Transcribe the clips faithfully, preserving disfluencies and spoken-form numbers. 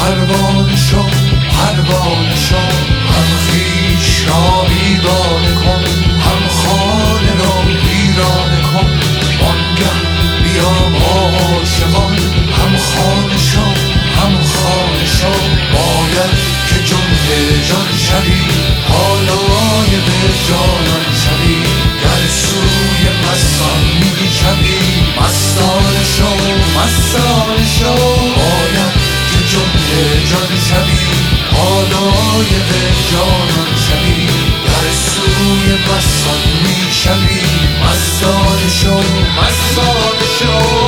پروانه شو پروانه شو، هم خویش را بیگانه کن، هم خانه را ویرانه کن. وانگه بیا با عاشقان، هم خانه شو هم خانه شو. باید که جمله جان شوی، حالای به جانان شوی. گر سوی مستان می شوی، مستانه شو مستانه شو. باید که جمله جان شوی، حالای به جانان شوی. گر سوی مستان می شوی، مستانه شو مستانه شو.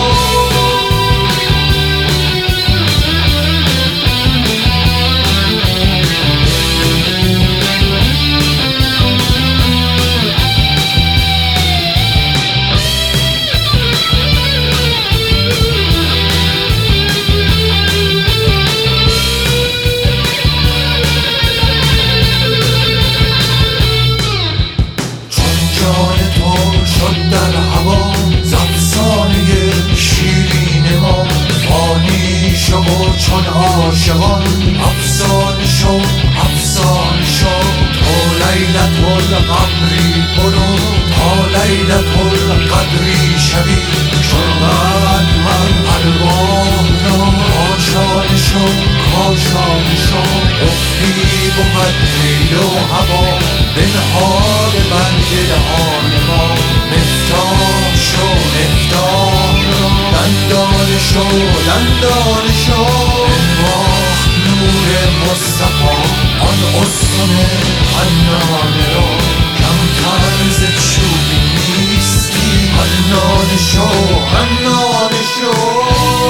در هوا زفسانه شیرین ما، فانی شو چون عاشقان، افسانه شو افسانه شو. تا لیلت القدری برو، تا لیلت القدری شوی. چون قد من ارواح را کاشانه شو کاشانه شو. افتی بود لیل و هوا، بنهاد بر دهان ما. مفتاح شو مفتاح را، دندانه شو دندانه شو. انواخت نور مصطفی آن استن حنانه را، کمتر ز چوبی نیستی. حنانه شو حنانه شو.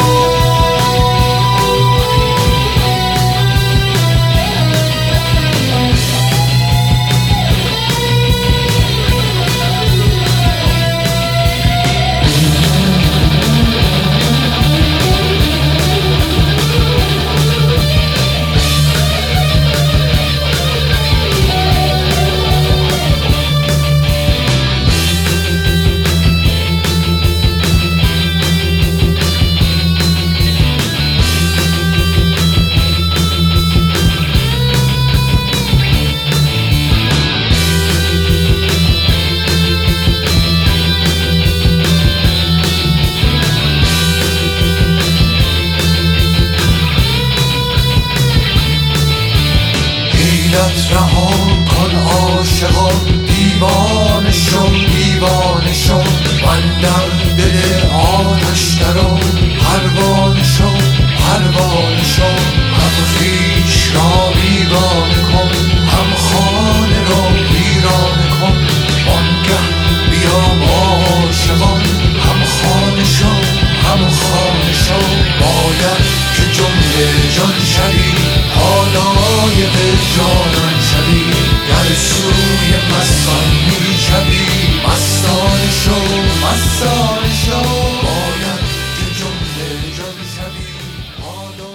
رها کن عاشقان، دیوانه شو دیوانه شو. بندر دل آتش درو، پروانه شو پروانه شو. هم خویش را بیگانه کن، هم خانه را ویرانه کن. وانگه بیا با عاشقان، هم خانه شو هم خانه شو. باید که جمله جان شوی، حالای به جانان شوی. گر سوی مستان می شوی، مستانه شو مستانه شو. باید که جمله جان شوی، حالای